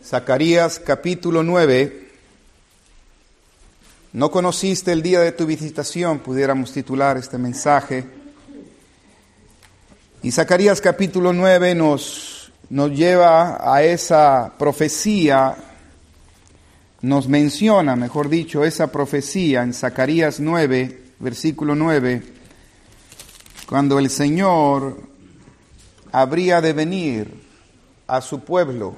Zacarías capítulo 9. No conociste el día de tu visitación, pudiéramos titular este mensaje. Y Zacarías capítulo 9 nos lleva a esa profecía, nos menciona, mejor dicho, esa profecía en Zacarías 9, versículo 9, cuando el Señor habría de venir a su pueblo.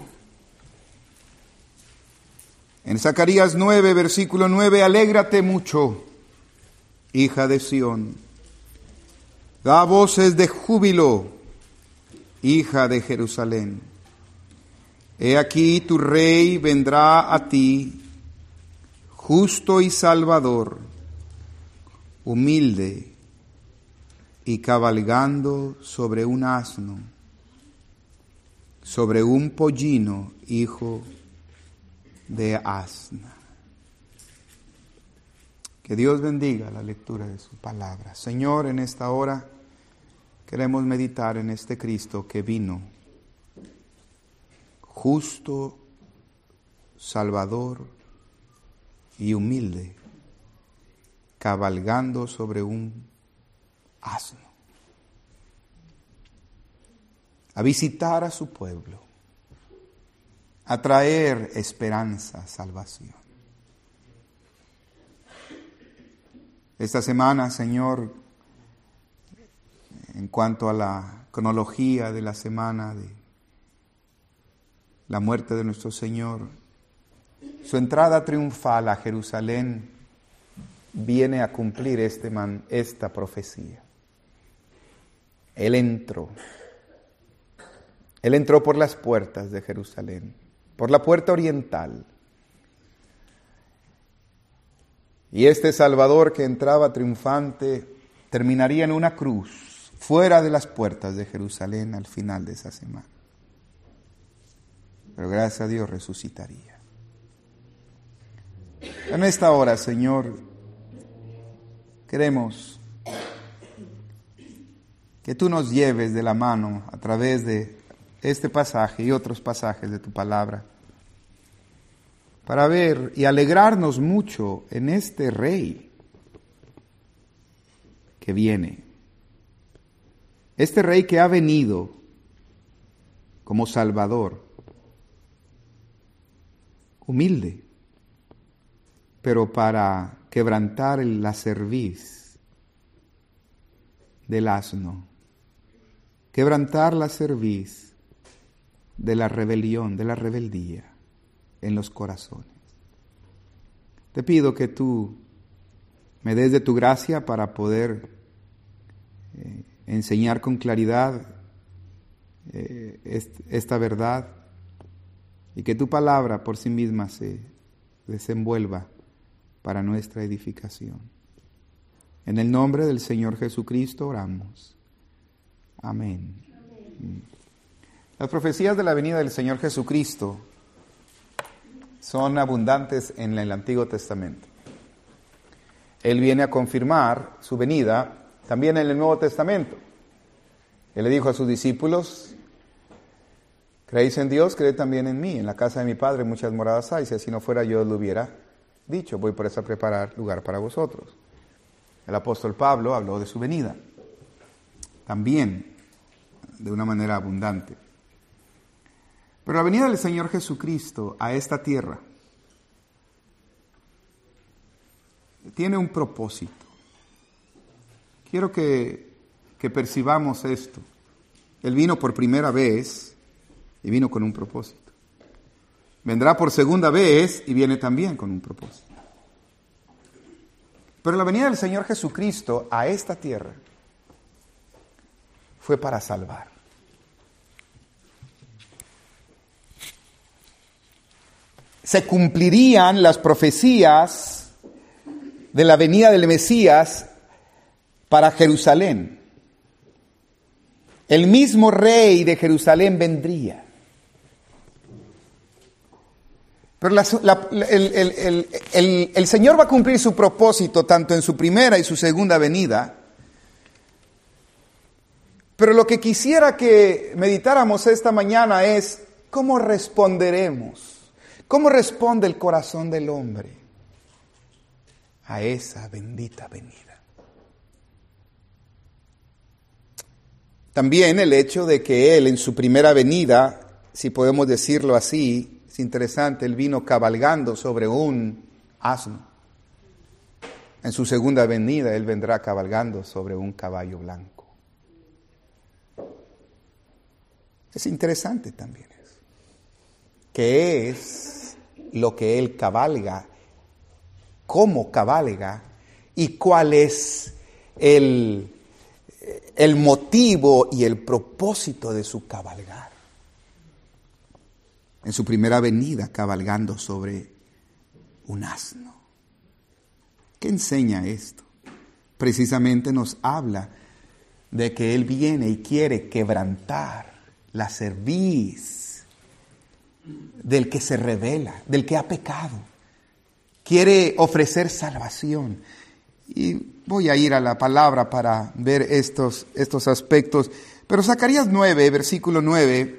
En Zacarías 9, versículo 9, alégrate mucho, hija de Sión. Da voces de júbilo, hija de Jerusalén. He aquí tu rey vendrá a ti, justo y salvador, humilde y cabalgando sobre un asno, sobre un pollino, hijo de asna. Que Dios bendiga la lectura de su palabra. Señor, en esta hora queremos meditar en este Cristo que vino, justo, salvador y humilde, cabalgando sobre un asno, a visitar a su pueblo, a traer esperanza, salvación. Esta semana, Señor, en cuanto a la cronología de la semana de la muerte de nuestro Señor, su entrada triunfal a Jerusalén viene a cumplir esta profecía. Él entró por las puertas de Jerusalén, por la puerta oriental. Y este Salvador que entraba triunfante terminaría en una cruz fuera de las puertas de Jerusalén al final de esa semana. Pero gracias a Dios resucitaría. En esta hora, Señor, queremos que tú nos lleves de la mano a través de este pasaje y otros pasajes de tu palabra, para ver y alegrarnos mucho en este Rey que viene. Este Rey que ha venido como Salvador, humilde, pero para quebrantar la cerviz del asno, quebrantar la cerviz de la rebelión, de la rebeldía en los corazones. Te pido que tú me des de tu gracia para poder enseñar con claridad esta verdad, y que tu palabra por sí misma se desenvuelva para nuestra edificación. En el nombre del Señor Jesucristo oramos. Amén. Las profecías de la venida del Señor Jesucristo son abundantes en el Antiguo Testamento. Él viene a confirmar su venida también en el Nuevo Testamento. Él le dijo a sus discípulos: creéis en Dios, creed también en mí. En la casa de mi Padre muchas moradas hay. Si así no fuera, yo os lo hubiera dicho. Voy por eso a preparar lugar para vosotros. El apóstol Pablo habló de su venida también de una manera abundante. Pero la venida del Señor Jesucristo a esta tierra tiene un propósito. Quiero que percibamos esto. Él vino por primera vez y vino con un propósito. Vendrá por segunda vez y viene también con un propósito. Pero la venida del Señor Jesucristo a esta tierra fue para salvar. Se cumplirían las profecías de la venida del Mesías para Jerusalén. El mismo rey de Jerusalén vendría. Pero el Señor va a cumplir su propósito tanto en su primera y su segunda venida. Pero lo que quisiera que meditáramos esta mañana es ¿cómo responderemos? ¿Cómo responde el corazón del hombre a esa bendita venida? También el hecho de que Él en su primera venida, si podemos decirlo así, es interesante, Él vino cabalgando sobre un asno. En su segunda venida Él vendrá cabalgando sobre un caballo blanco. Es interesante también eso. ¿Qué es lo que Él cabalga? ¿Cómo cabalga? ¿Y cuál es el motivo y el propósito de su cabalgar? En su primera venida cabalgando sobre un asno. ¿Qué enseña esto? Precisamente nos habla de que Él viene y quiere quebrantar la cerviz del que se rebela, del que ha pecado. Quiere ofrecer salvación. Y voy a ir a la palabra para ver estos aspectos. Pero Zacarías 9, versículo 9,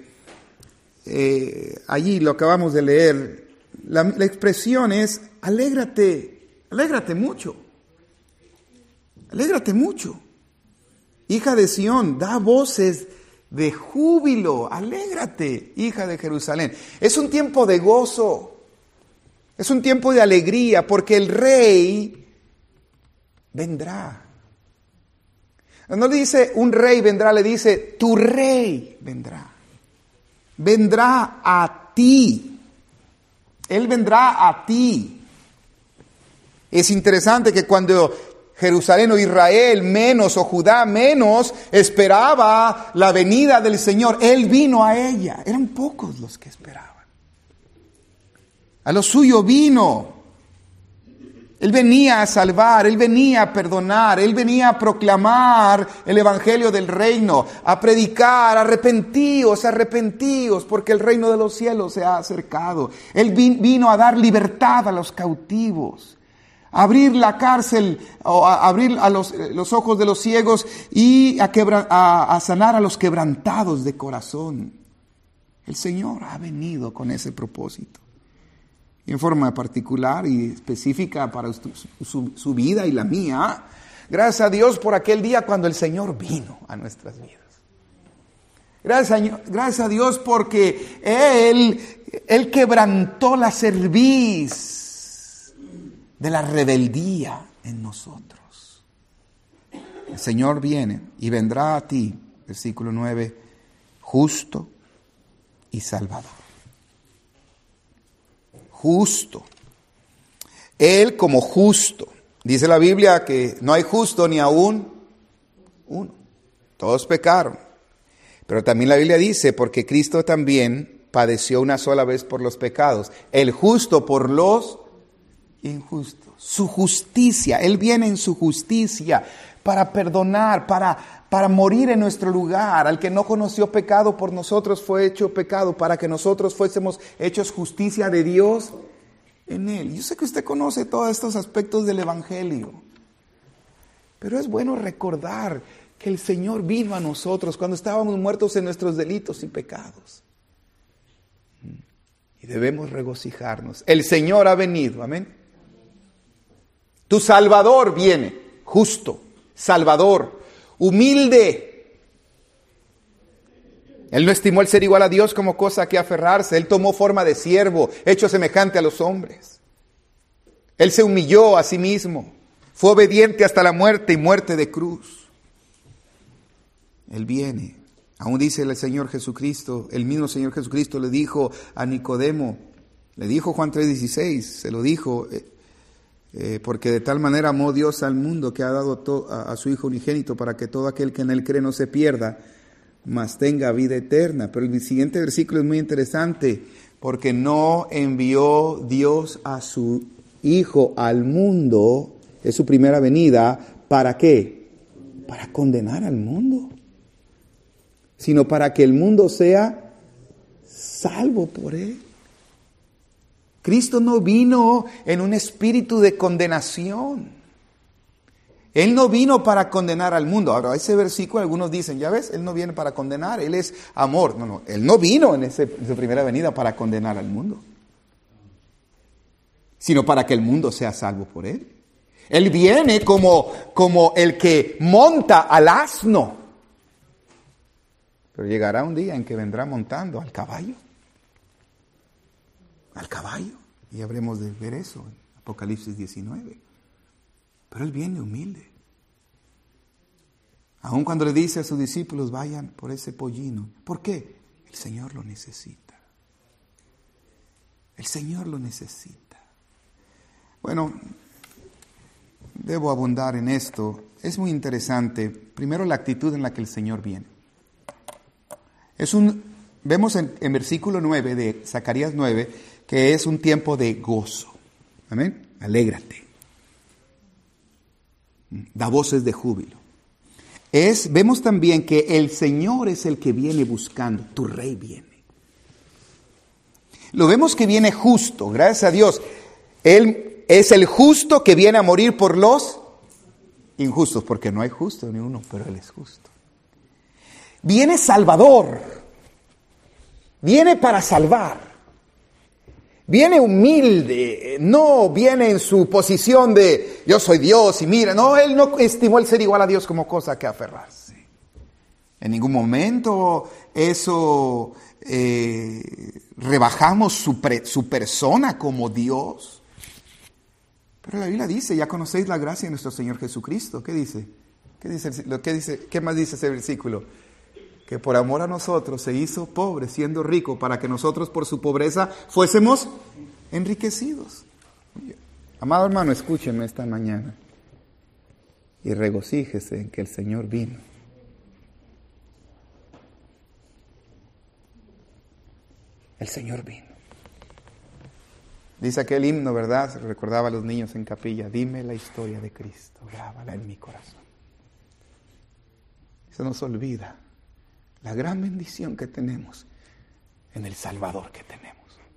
allí lo acabamos de leer. La expresión es: alégrate. Alégrate mucho, alégrate mucho. Hija de Sión, da voces de júbilo, alégrate, hija de Jerusalén. Es un tiempo de gozo, es un tiempo de alegría, porque el Rey vendrá. No le dice un rey vendrá, le dice tu Rey vendrá. Vendrá a ti, Él vendrá a ti. Es interesante que cuando Jerusalén o Israel menos o Judá menos esperaba la venida del Señor, Él vino a ella. Eran pocos los que esperaban. A lo suyo vino. Él venía a salvar, Él venía a perdonar, Él venía a proclamar el evangelio del reino, a predicar: arrepentíos, arrepentíos, porque el reino de los cielos se ha acercado. Él vino a dar libertad a los cautivos, abrir la cárcel, o abrir a los ojos de los ciegos y a sanar a los quebrantados de corazón. El Señor ha venido con ese propósito. Y en forma particular y específica para su vida y la mía. Gracias a Dios por aquel día cuando el Señor vino a nuestras vidas. Gracias a Dios porque Él quebrantó la cerviz de la rebeldía en nosotros. El Señor viene y vendrá a ti, versículo 9, justo y salvador. Justo. Él como justo. Dice la Biblia que no hay justo ni aún uno. Todos pecaron. Pero también la Biblia dice, porque Cristo también padeció una sola vez por los pecados. El justo por los injusto. Su justicia, Él viene en su justicia para perdonar, para morir en nuestro lugar. Al que no conoció pecado, por nosotros fue hecho pecado, para que nosotros fuésemos hechos justicia de Dios en Él. Yo sé que usted conoce todos estos aspectos del evangelio, pero es bueno recordar que el Señor vino a nosotros cuando estábamos muertos en nuestros delitos y pecados. Y debemos regocijarnos. El Señor ha venido, amén. Tu Salvador viene, justo, Salvador, humilde. Él no estimó el ser igual a Dios como cosa a que aferrarse. Él tomó forma de siervo, hecho semejante a los hombres. Él se humilló a sí mismo, fue obediente hasta la muerte y muerte de cruz. Él viene. Aún dice el Señor Jesucristo, el mismo Señor Jesucristo le dijo a Nicodemo, le dijo Juan 3:16, se lo dijo, porque de tal manera amó Dios al mundo que ha dado a su Hijo unigénito para que todo aquel que en Él cree no se pierda, mas tenga vida eterna. Pero el siguiente versículo es muy interesante, porque no envió Dios a su Hijo al mundo, es su primera venida, ¿para qué? Para condenar al mundo, sino para que el mundo sea salvo por Él. Cristo no vino en un espíritu de condenación. Él no vino para condenar al mundo. Ahora, ese versículo, algunos dicen, ya ves, Él no viene para condenar, Él es amor. No, Él no vino en su primera venida para condenar al mundo, sino para que el mundo sea salvo por Él. Él viene como el que monta al asno. Pero llegará un día en que vendrá montando al caballo. Al caballo. Y habremos de ver eso en Apocalipsis 19. Pero Él viene humilde. Aun cuando le dice a sus discípulos, vayan por ese pollino. ¿Por qué? El Señor lo necesita. El Señor lo necesita. Bueno, debo abundar en esto. Es muy interesante. Primero, la actitud en la que el Señor viene. Vemos en versículo 9 de Zacarías 9 que es un tiempo de gozo. Amén. Alégrate. Da voces de júbilo. Vemos también que el Señor es el que viene buscando. Tu Rey viene. Lo vemos que viene justo. Gracias a Dios. Él es el justo que viene a morir por los injustos. Porque no hay justo ni uno, pero Él es justo. Viene Salvador. Viene para salvar. Viene humilde, no viene en su posición de yo soy Dios y mira, no, Él no estimó el ser igual a Dios como cosa que aferrarse. En ningún momento eso rebajamos su persona como Dios. Pero la Biblia dice, ya conocéis la gracia de nuestro Señor Jesucristo. ¿Qué dice? ¿Qué más dice ese versículo? Que por amor a nosotros se hizo pobre, siendo rico, para que nosotros por su pobreza fuésemos enriquecidos. Amado hermano, escúcheme esta mañana y regocíjese en que el Señor vino. El Señor vino. Dice aquel himno, ¿verdad? Se recordaba a los niños en capilla. Dime la historia de Cristo, grábala en mi corazón. Se nos olvida la gran bendición que tenemos en el Salvador que tenemos.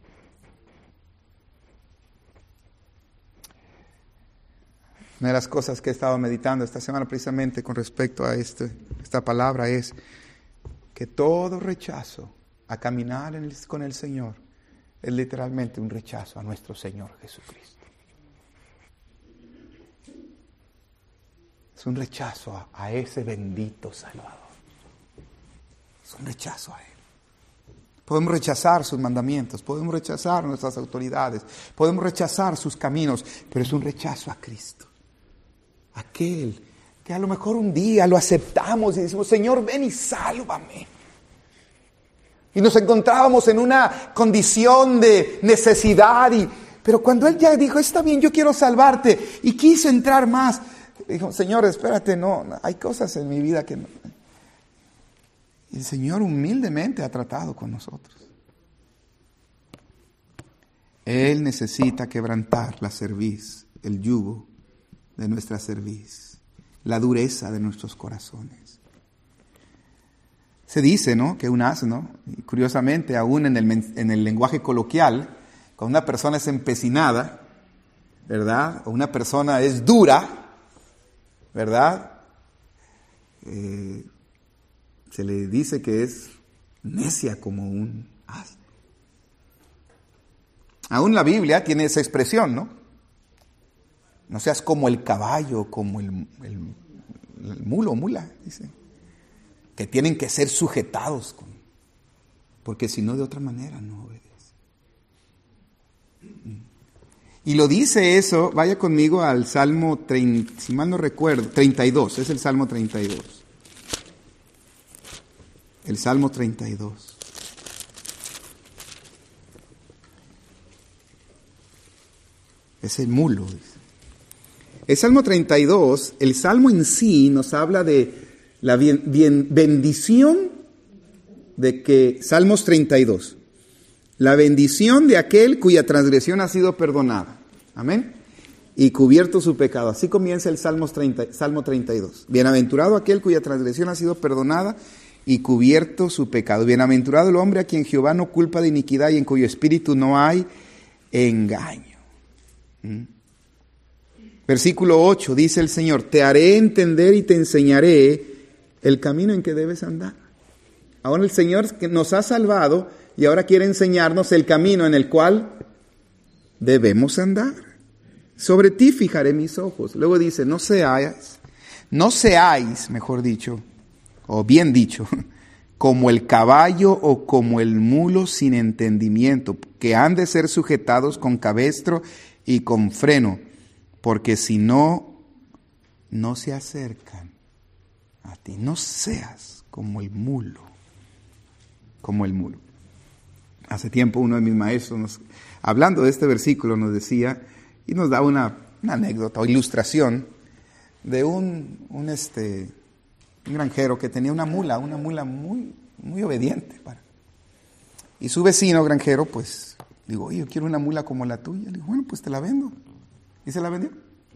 Una de las cosas que he estado meditando esta semana precisamente con respecto a esta palabra es que todo rechazo a caminar con el Señor es literalmente un rechazo a nuestro Señor Jesucristo. Es un rechazo a ese bendito Salvador. Es un rechazo a Él. Podemos rechazar sus mandamientos, podemos rechazar nuestras autoridades, podemos rechazar sus caminos, pero es un rechazo a Cristo. Aquel que a lo mejor un día lo aceptamos y decimos, Señor, ven y sálvame. Y nos encontrábamos en una condición de necesidad, pero cuando Él ya dijo, está bien, yo quiero salvarte, y quiso entrar más, dijo, Señor, espérate, no, hay cosas en mi vida que no. Y el Señor humildemente ha tratado con nosotros. Él necesita quebrantar la cerviz, el yugo de nuestra cerviz, la dureza de nuestros corazones. Se dice, ¿no?, que un asno, y curiosamente aún en el lenguaje coloquial, cuando una persona es empecinada, ¿verdad?, o una persona es dura, ¿verdad?, se le dice que es necia como un asno. Aún la Biblia tiene esa expresión, ¿no? No seas como el caballo, como el mulo o mula, dice. Que tienen que ser sujetados, porque si no, de otra manera no obedece. Y lo dice eso, vaya conmigo al Salmo, si mal no recuerdo, 32, es el Salmo 32. El Salmo 32. Es el mulo, dice. El Salmo 32, el Salmo en sí nos habla de la bendición de que, Salmos 32, la bendición de aquel cuya transgresión ha sido perdonada. Amén. Y cubierto su pecado. Así comienza el Salmo 32. Bienaventurado aquel cuya transgresión ha sido perdonada y cubierto su pecado. Bienaventurado el hombre a quien Jehová no culpa de iniquidad y en cuyo espíritu no hay engaño. Versículo 8, dice el Señor, te haré entender y te enseñaré el camino en que debes andar. Ahora el Señor nos ha salvado y ahora quiere enseñarnos el camino en el cual debemos andar. Sobre ti fijaré mis ojos. Luego dice, no seáis, mejor dicho, o bien dicho, como el caballo o como el mulo sin entendimiento, que han de ser sujetados con cabestro y con freno, porque si no, no se acercan a ti. No seas como el mulo, como el mulo. Hace tiempo uno de mis maestros, hablando de este versículo, nos decía, y nos da una anécdota o ilustración de un granjero que tenía una mula muy, muy obediente. Y su vecino granjero, pues, digo, oye, yo quiero una mula como la tuya. Le digo, bueno, pues te la vendo. Y se la vendió.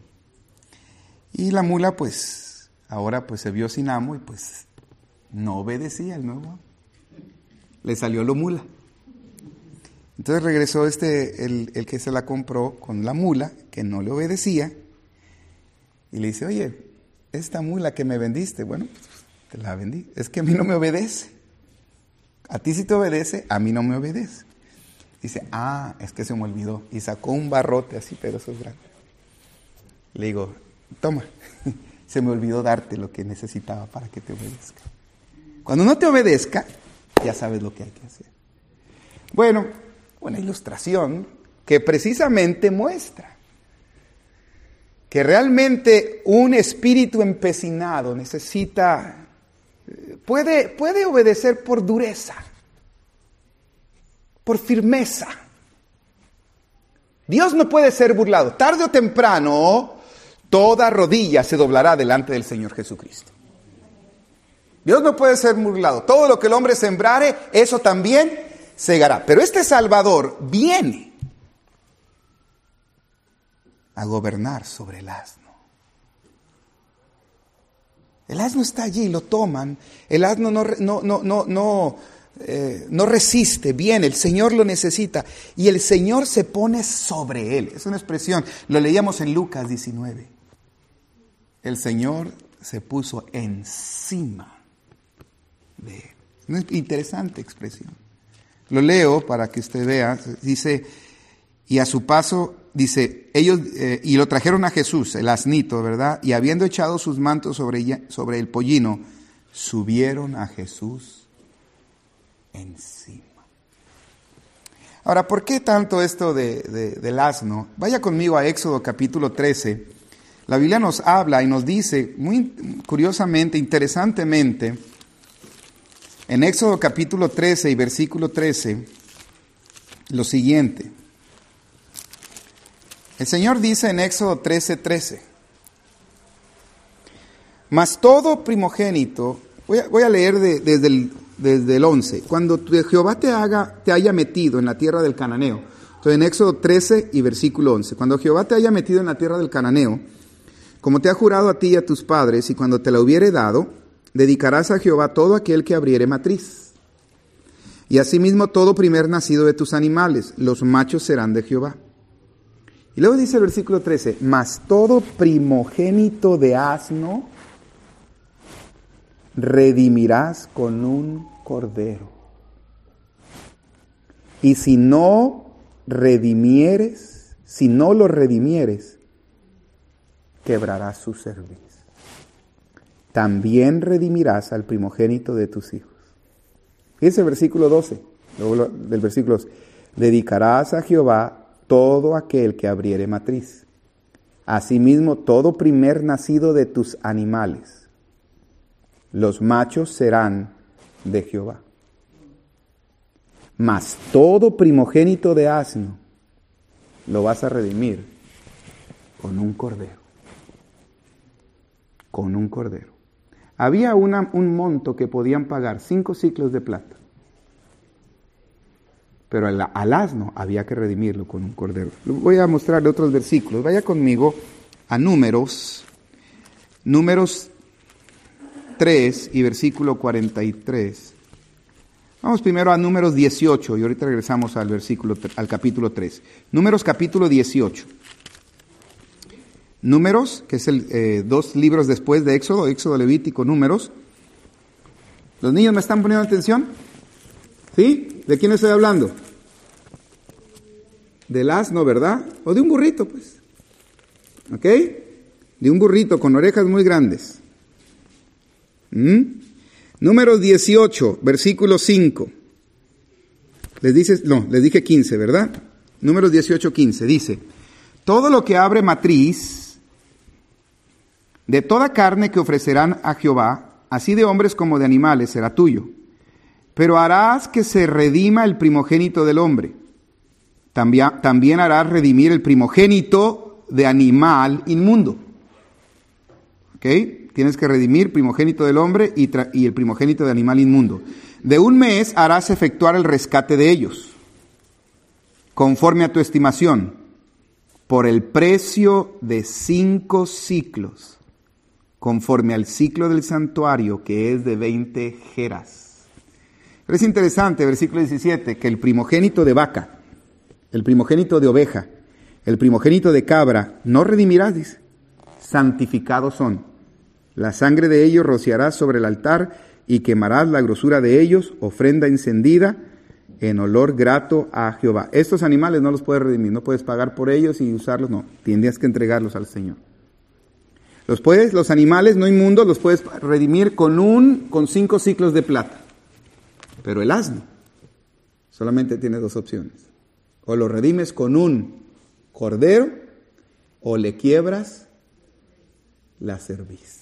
Y la mula, pues, ahora pues se vio sin amo y pues no obedecía el nuevo amo. Le salió lo mula. Entonces regresó el que se la compró con la mula, que no le obedecía, y le dice, oye, esta mula que me vendiste, bueno, pues te la vendí, es que a mí no me obedece. A ti sí te obedece, a mí no me obedece. Dice, es que se me olvidó. Y sacó un barrote así, pero eso es grande. Le digo, toma, se me olvidó darte lo que necesitaba para que te obedezca. Cuando no te obedezca, ya sabes lo que hay que hacer. Bueno, una ilustración que precisamente muestra que realmente un espíritu empecinado puede obedecer por dureza, por firmeza. Dios no puede ser burlado. Tarde o temprano, toda rodilla se doblará delante del Señor Jesucristo. Dios no puede ser burlado. Todo lo que el hombre sembrare, eso también segará. Pero este Salvador viene a gobernar sobre el asno. El asno está allí, lo toman. El asno no resiste, viene, el Señor lo necesita. Y el Señor se pone sobre él. Es una expresión, lo leíamos en Lucas 19. El Señor se puso encima de él. Una interesante expresión. Lo leo para que usted vea. Dice, y a su paso, dice, ellos, y lo trajeron a Jesús, el asnito, ¿verdad? Y habiendo echado sus mantos sobre el pollino, subieron a Jesús encima. Ahora, ¿por qué tanto esto del asno? Vaya conmigo a Éxodo capítulo 13. La Biblia nos habla y nos dice, muy curiosamente, interesantemente, en Éxodo capítulo 13 y versículo 13, lo siguiente. El Señor dice en Éxodo 13:13, mas todo primogénito, voy a leer desde el 11, cuando Jehová te haya metido en la tierra del cananeo. Entonces en Éxodo 13 y versículo 11, cuando Jehová te haya metido en la tierra del cananeo, como te ha jurado a ti y a tus padres, y cuando te la hubiere dado, dedicarás a Jehová todo aquel que abriere matriz. Y asimismo todo primer nacido de tus animales, los machos serán de Jehová. Y luego dice el versículo 13, mas todo primogénito de asno redimirás con un cordero. Y si no lo redimieres, quebrarás su cerviz. También redimirás al primogénito de tus hijos. Fíjense el versículo 12, luego del versículo 12. Dedicarás a Jehová todo aquel que abriere matriz. Asimismo, todo primer nacido de tus animales. Los machos serán de Jehová. Mas todo primogénito de asno lo vas a redimir con un cordero. Con un cordero. Había un monto que podían pagar 5 siclos de plata. Pero al asno había que redimirlo con un cordero. Voy a mostrarle otros versículos. Vaya conmigo a Números 3 y versículo 43. Vamos primero a Números 18 y ahorita regresamos al capítulo 3. Números capítulo 18. Números, que es 2 libros después de Éxodo, Éxodo, Levítico, Números. ¿Los niños me están poniendo atención? ¿Sí? ¿De quién estoy hablando? Del asno, ¿verdad? O de un burrito, pues. ¿Ok? De un burrito con orejas muy grandes. Números 18, versículo 5. Les dije 15, ¿verdad? Números 18, 15. Dice: todo lo que abre matriz, de toda carne que ofrecerán a Jehová, así de hombres como de animales, será tuyo. Pero harás que se redima el primogénito del hombre. También harás redimir el primogénito de animal inmundo. ¿Ok? Tienes que redimir primogénito del hombre y el primogénito de animal inmundo. De un mes harás efectuar el rescate de ellos, conforme a tu estimación, por el precio de 5 siclos, conforme al ciclo del santuario, que es de 20 geras. Pero es interesante, versículo 17, que el primogénito de vaca, el primogénito de oveja, el primogénito de cabra, no redimirás, dice, santificados son. La sangre de ellos rociarás sobre el altar y quemarás la grosura de ellos, ofrenda encendida en olor grato a Jehová. Estos animales no los puedes redimir, no puedes pagar por ellos y usarlos, no, tendrías que entregarlos al Señor. Los animales no inmundos los puedes redimir con 5 siclos de plata. Pero el asno solamente tiene 2 opciones. O lo redimes con un cordero o le quiebras la cerviz.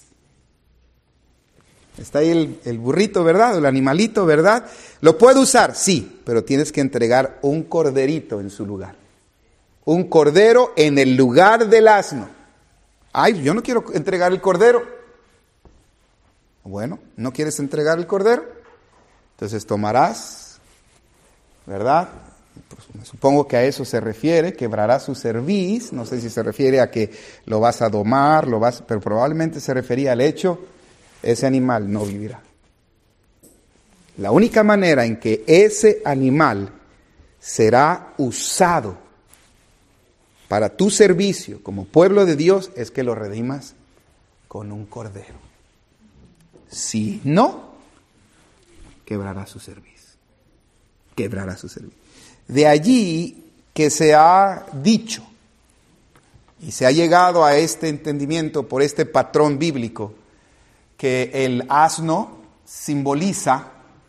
Está ahí el burrito, ¿verdad? El animalito, ¿verdad? ¿Lo puedo usar? Sí, pero tienes que entregar un corderito en su lugar. Un cordero en el lugar del asno. Ay, yo no quiero entregar el cordero. Bueno, ¿no quieres entregar el cordero? Entonces tomarás, ¿verdad? Pues, supongo que a eso se refiere, quebrarás su cerviz. No sé si se refiere a que lo vas a domar, pero probablemente se refería al hecho, ese animal no vivirá. La única manera en que ese animal será usado para tu servicio como pueblo de Dios es que lo redimas con un cordero. Si no, quebrará su cerviz. Quebrará su cerviz. De allí que se ha dicho y se ha llegado a este entendimiento por este patrón bíblico que el asno simboliza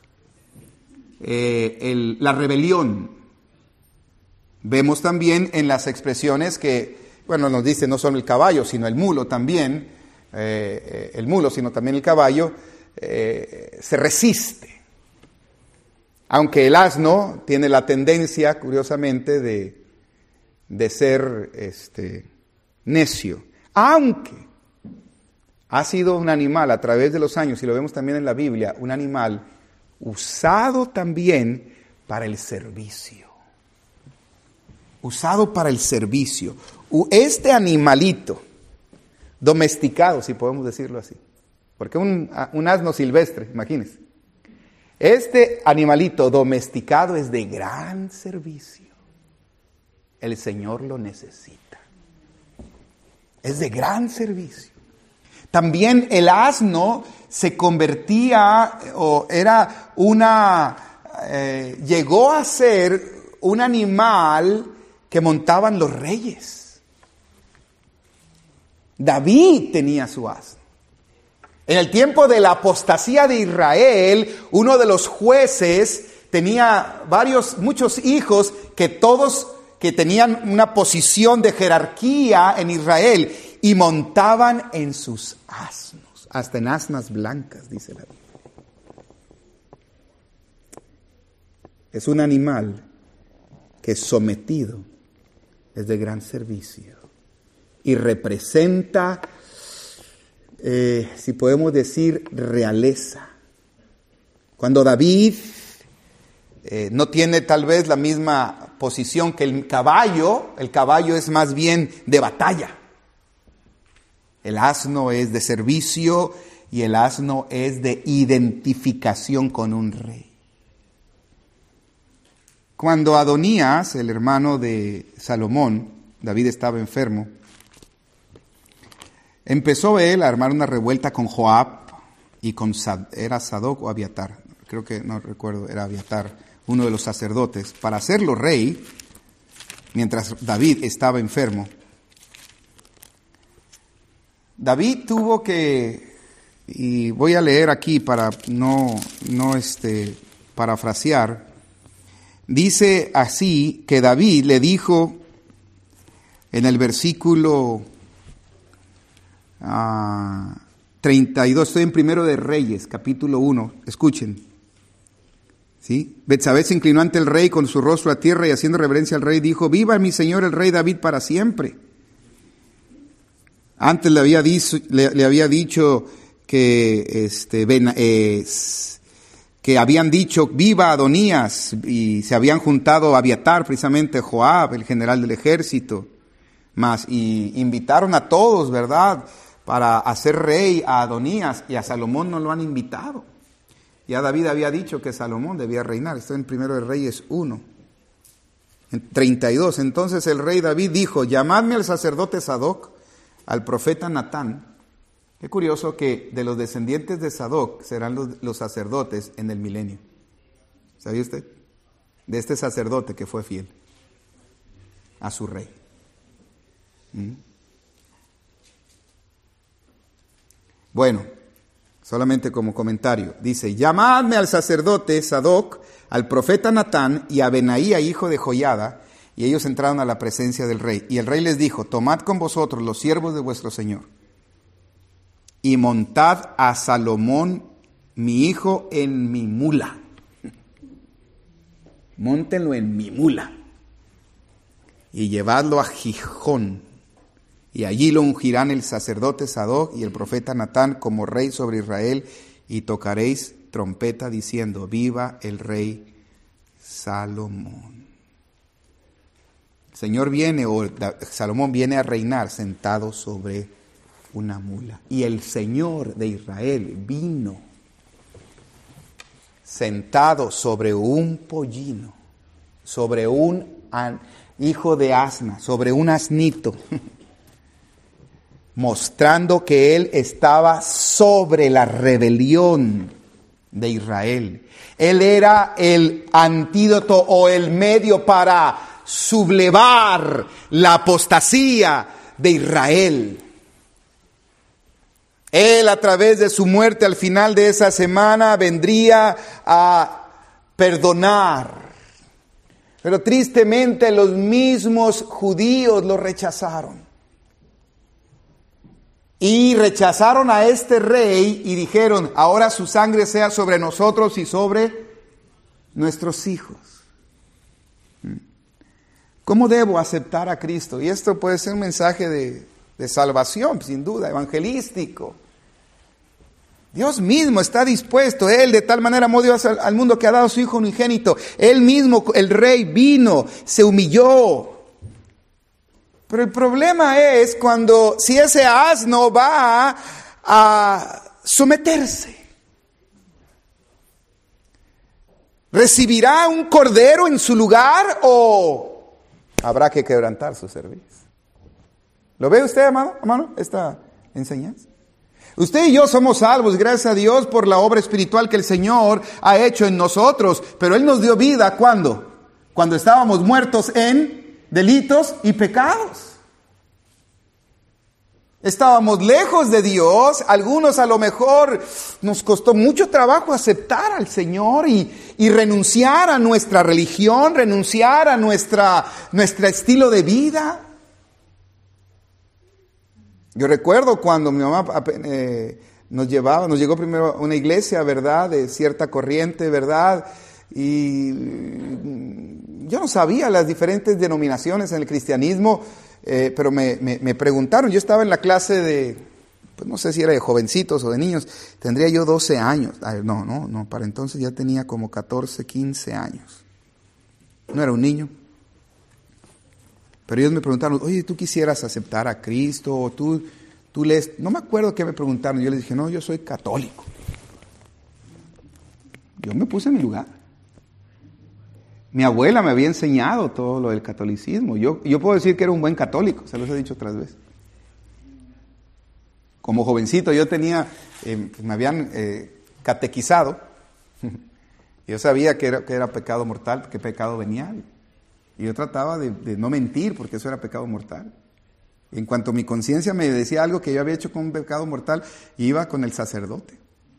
la rebelión. Vemos también en las expresiones que, bueno, nos dice no solo el caballo, sino el mulo también, sino también el caballo, se resiste. Aunque el asno tiene la tendencia, curiosamente, de ser necio. Aunque ha sido un animal a través de los años, y lo vemos también en la Biblia, un animal usado también para el servicio. Usado para el servicio. Este animalito domesticado, si podemos decirlo así, porque un asno silvestre, imagínense. Este animalito domesticado es de gran servicio. El Señor lo necesita. Es de gran servicio. También el asno se convertía, llegó a ser un animal que montaban los reyes. David tenía su asno. En el tiempo de la apostasía de Israel, uno de los jueces tenía muchos hijos que tenían una posición de jerarquía en Israel y montaban en sus asnos, hasta en asnas blancas, dice la Biblia. Es un animal que sometido es de gran servicio y representa, si podemos decir, realeza. Cuando David no tiene tal vez la misma posición que el caballo es más bien de batalla. El asno es de servicio y el asno es de identificación con un rey. Cuando Adonías, el hermano de Salomón, David estaba enfermo, Empezó él a armar una revuelta con Joab y con era Sadoc o Abiatar, creo que no recuerdo, era Abiatar, uno de los sacerdotes, para hacerlo rey mientras David estaba enfermo. David tuvo que, y voy a leer aquí para no parafrasear, dice así que David le dijo en el versículo 32, estoy en Primero de Reyes, capítulo 1, escuchen. ¿Sí? Betsabé se inclinó ante el rey con su rostro a tierra y haciendo reverencia al rey dijo: viva mi señor el rey David para siempre. Antes le había dicho que que habían dicho viva Adonías, y se habían juntado a Abiatar, precisamente Joab, el general del ejército, y invitaron a todos, ¿verdad?, para hacer rey a Adonías, y a Salomón no lo han invitado. Ya David había dicho que Salomón debía reinar. Esto en Primero de Reyes 1, en 32. Entonces el rey David dijo: llamadme al sacerdote Sadoc, al profeta Natán. Qué curioso que de los descendientes de Sadoc serán los sacerdotes en el milenio. ¿Sabía usted? De este sacerdote que fue fiel a su rey. Bueno, solamente como comentario, dice: llamadme al sacerdote Sadoc, al profeta Natán y a Benaía, hijo de Joiada. Y ellos entraron a la presencia del rey. Y el rey les dijo: tomad con vosotros los siervos de vuestro señor, y montad a Salomón, mi hijo, en mi mula. Móntenlo en mi mula. Y llevadlo a Gijón. Y allí lo ungirán el sacerdote Sadoc y el profeta Natán como rey sobre Israel, y tocaréis trompeta diciendo: viva el rey Salomón. El Señor viene, o Salomón viene a reinar sentado sobre una mula. Y el Señor de Israel vino sentado sobre un pollino, sobre un hijo de asna, sobre un asnito, mostrando que él estaba sobre la rebelión de Israel. Él era el antídoto o el medio para sublevar la apostasía de Israel. Él, a través de su muerte al final de esa semana, vendría a perdonar. Pero tristemente los mismos judíos lo rechazaron. Y rechazaron a este rey y dijeron: ahora su sangre sea sobre nosotros y sobre nuestros hijos. ¿Cómo debo aceptar a Cristo? Y esto puede ser un mensaje de salvación, sin duda, evangelístico. Dios mismo está dispuesto. Él de tal manera amó Dios al mundo que ha dado a su Hijo unigénito. Él mismo, el Rey, vino, se humilló. Pero el problema es si ese asno va a someterse. ¿Recibirá un cordero en su lugar o habrá que quebrantar su cerviz? ¿Lo ve usted, hermano, esta enseñanza? Usted y yo somos salvos, gracias a Dios, por la obra espiritual que el Señor ha hecho en nosotros. Pero Él nos dio vida, ¿cuándo? Cuando estábamos muertos en delitos y pecados. Estábamos lejos de Dios. Algunos a lo mejor nos costó mucho trabajo aceptar al Señor y renunciar a nuestra religión, renunciar a nuestro estilo de vida. Yo recuerdo cuando mi mamá nos llegó primero a una iglesia, ¿verdad?, de cierta corriente, ¿verdad?, y yo no sabía las diferentes denominaciones en el cristianismo, pero me preguntaron. Yo estaba en la clase de, pues no sé si era de jovencitos o de niños, tendría yo 12 años, no, para entonces ya tenía como 14, 15 años, no era un niño. Pero ellos me preguntaron: oye, ¿tú quisieras aceptar a Cristo? O tú lees, no me acuerdo qué me preguntaron. Yo les dije: no, yo soy católico. Yo me puse en mi lugar. Mi abuela me había enseñado todo lo del catolicismo. Yo puedo decir que era un buen católico, se los he dicho otras veces. Como jovencito yo tenía, me habían catequizado. Yo sabía que era pecado mortal, que pecado venial. Y yo trataba de no mentir porque eso era pecado mortal. En cuanto mi conciencia me decía algo que yo había hecho con un pecado mortal, iba con el sacerdote.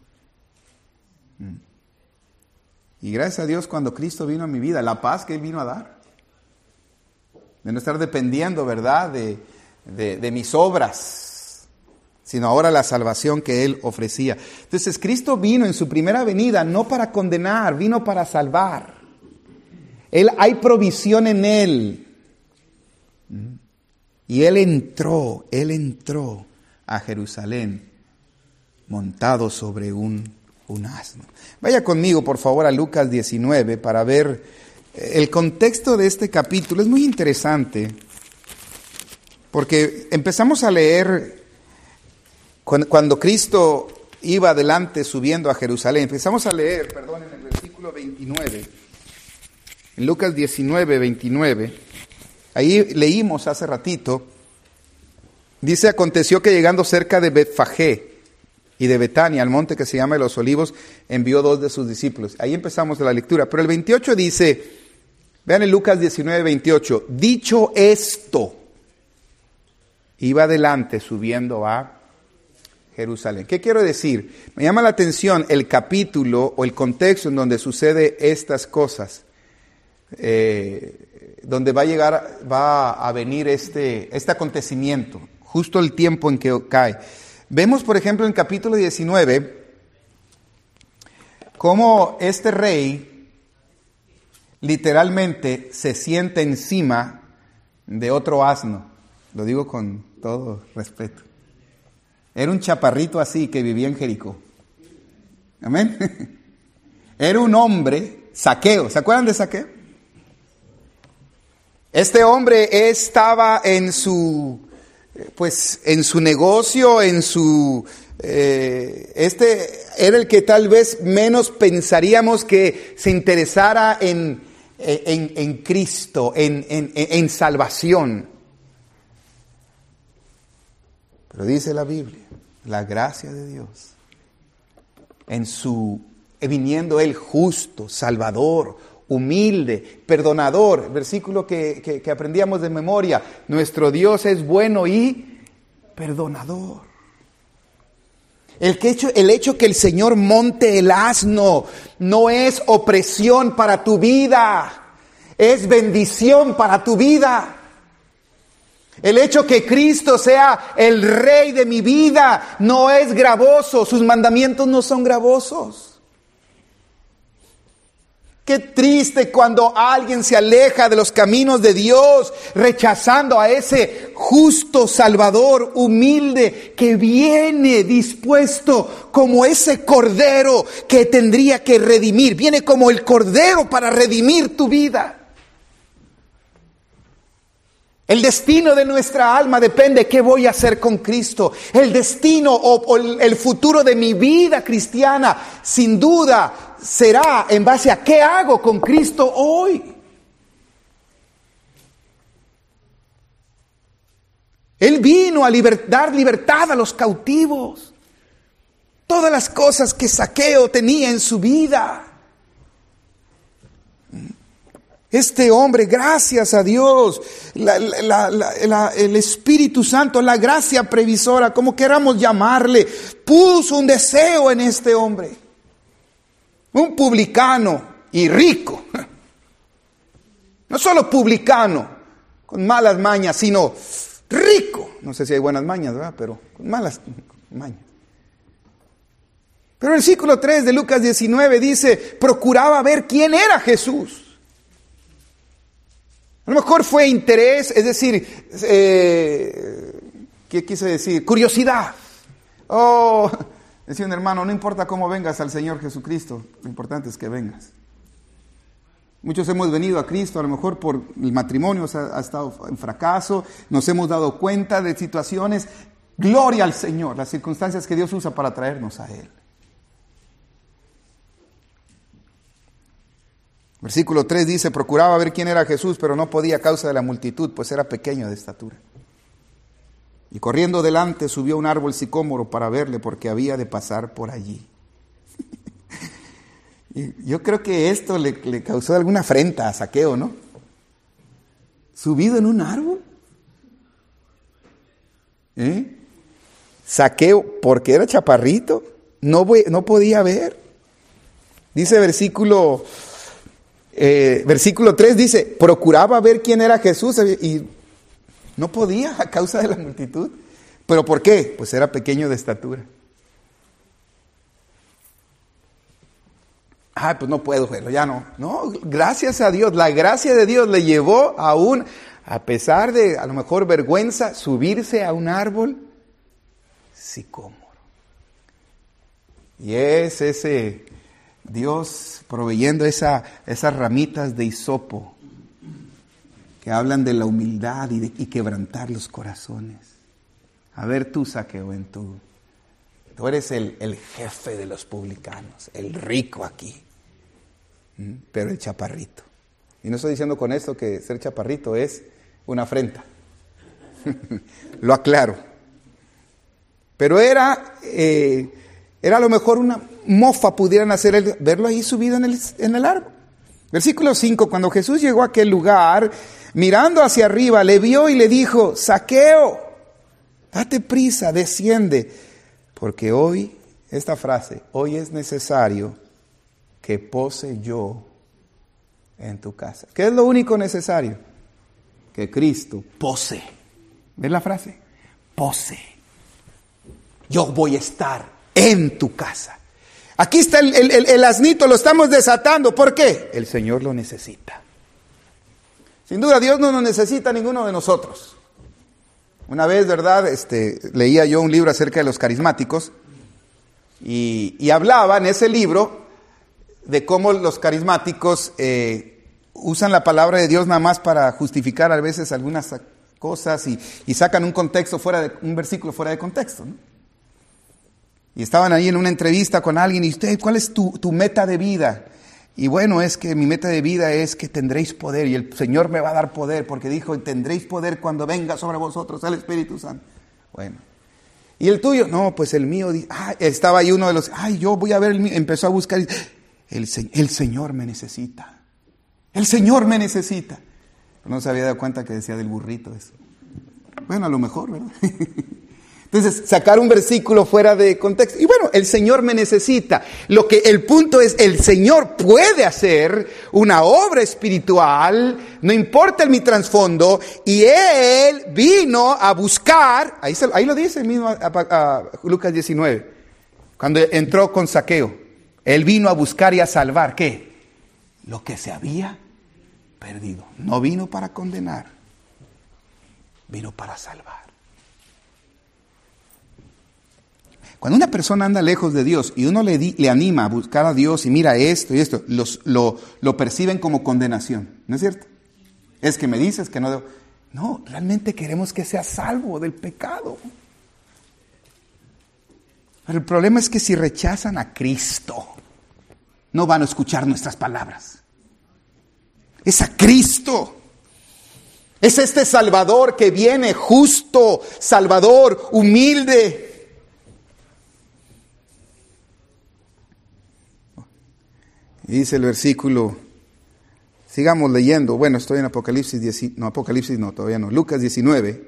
Y gracias a Dios cuando Cristo vino a mi vida, la paz que Él vino a dar. De no estar dependiendo, ¿verdad?, de mis obras, sino ahora la salvación que Él ofrecía. Entonces Cristo vino en su primera venida no para condenar, vino para salvar. Hay provisión en Él. Y Él entró a Jerusalén montado sobre un asno. Vaya conmigo, por favor, a Lucas 19 para ver el contexto de este capítulo. Es muy interesante porque empezamos a leer cuando Cristo iba adelante subiendo a Jerusalén. Empezamos a leer, en el versículo 29. En Lucas 19, 29. Ahí leímos hace ratito. Dice, aconteció que llegando cerca de Betfagé y de Betania, al monte que se llama de los Olivos, envió 2 de sus discípulos. Ahí empezamos la lectura. Pero el 28 dice, vean en Lucas 19, 28, dicho esto, iba adelante subiendo a Jerusalén. ¿Qué quiero decir? Me llama la atención el capítulo o el contexto en donde sucede estas cosas. Donde va a venir este acontecimiento, justo el tiempo en que cae. Vemos, por ejemplo, en el capítulo 19, cómo este rey literalmente se sienta encima de otro asno. Lo digo con todo respeto. Era un chaparrito así que vivía en Jericó. Amén. Era un hombre, Zaqueo. ¿Se acuerdan de Zaqueo? Este hombre estaba en su negocio, era el que tal vez menos pensaríamos que se interesara en Cristo, en salvación. Pero dice la Biblia, la gracia de Dios, viniendo Él justo, salvador, humilde, perdonador, versículo que aprendíamos de memoria, nuestro Dios es bueno y perdonador. El hecho que el Señor monte el asno no es opresión para tu vida, es bendición para tu vida. El hecho que Cristo sea el Rey de mi vida no es gravoso, sus mandamientos no son gravosos. Qué triste cuando alguien se aleja de los caminos de Dios, rechazando a ese justo Salvador humilde que viene dispuesto como ese cordero que tendría que redimir. Viene como el cordero para redimir tu vida. El destino de nuestra alma depende de qué voy a hacer con Cristo. El destino o el futuro de mi vida cristiana, sin duda, será en base a qué hago con Cristo hoy. Él vino a dar libertad a los cautivos. Todas las cosas que Zaqueo tenía en su vida. Este hombre, gracias a Dios, el Espíritu Santo, la gracia previsora, como queramos llamarle, puso un deseo en este hombre. Un publicano y rico. No solo publicano, con malas mañas, sino rico. No sé si hay buenas mañas, ¿verdad? Pero con malas mañas. Pero el versículo 3 de Lucas 19 dice, procuraba ver quién era Jesús. A lo mejor fue interés, es decir, ¿qué quise decir? Curiosidad. Decía un hermano, no importa cómo vengas al Señor Jesucristo, lo importante es que vengas. Muchos hemos venido a Cristo, a lo mejor por el matrimonio ha estado en fracaso, nos hemos dado cuenta de situaciones. Gloria al Señor, las circunstancias que Dios usa para traernos a Él. Versículo 3 dice, procuraba ver quién era Jesús, pero no podía a causa de la multitud, pues era pequeño de estatura. Y corriendo delante subió a un árbol sicómoro para verle, porque había de pasar por allí. Y yo creo que esto le causó alguna afrenta a Zaqueo, ¿no? ¿Subido en un árbol? Zaqueo, porque era chaparrito, no podía ver. Dice versículo 3, dice, procuraba ver quién era Jesús y no podía a causa de la multitud. ¿Pero por qué? Pues era pequeño de estatura. Pues no puedo verlo, ya no. No, gracias a Dios, la gracia de Dios le llevó aún, a pesar de a lo mejor vergüenza, subirse a un árbol sicómoro. Y es ese Dios proveyendo esas ramitas de hisopo que hablan de la humildad y quebrantar los corazones. A ver tú, Zaqueo, tú eres el jefe de los publicanos, el rico aquí, pero el chaparrito. Y no estoy diciendo con esto que ser chaparrito es una afrenta. Lo aclaro. Pero era a lo mejor una mofa, pudieran hacer verlo ahí subido en el árbol. Versículo 5, cuando Jesús llegó a aquel lugar, mirando hacia arriba, le vio y le dijo, Zaqueo, date prisa, desciende, porque hoy, esta frase, hoy es necesario que pose yo en tu casa. ¿Qué es lo único necesario? Que Cristo pose. ¿Ves la frase? Pose. Yo voy a estar en tu casa. Aquí está el asnito, lo estamos desatando. ¿Por qué? El Señor lo necesita. Sin duda, Dios no nos necesita a ninguno de nosotros. Una vez, ¿verdad? Leía yo un libro acerca de los carismáticos y hablaba en ese libro de cómo los carismáticos usan la palabra de Dios nada más para justificar a veces algunas cosas y sacan un versículo fuera de contexto, ¿no? Y estaban ahí en una entrevista con alguien y usted, ¿cuál es tu meta de vida? Y bueno, es que mi meta de vida es que tendréis poder y el Señor me va a dar poder porque dijo, tendréis poder cuando venga sobre vosotros el Espíritu Santo. Bueno. ¿Y el tuyo? No, pues el mío. Estaba ahí uno de los, yo voy a ver el mío. Empezó a buscar. El Señor me necesita. El Señor me necesita. No se había dado cuenta que decía del burrito eso. Bueno, a lo mejor, ¿verdad? Entonces, sacar un versículo fuera de contexto. Y bueno, el Señor me necesita. El punto es, el Señor puede hacer una obra espiritual, no importa mi trasfondo, y Él vino a buscar, ahí lo dice mismo a Lucas 19, cuando entró con Zaqueo. Él vino a buscar y a salvar, ¿qué? Lo que se había perdido. No vino para condenar, vino para salvar. Cuando una persona anda lejos de Dios y uno le anima a buscar a Dios y mira esto y esto, lo perciben como condenación, ¿no es cierto? Es que me dices que no debo. No, realmente queremos que sea salvo del pecado. Pero el problema es que si rechazan a Cristo, no van a escuchar nuestras palabras. Es a Cristo. Es este Salvador que viene justo, Salvador, humilde. Y dice el versículo, sigamos leyendo. Bueno, estoy en Lucas 19.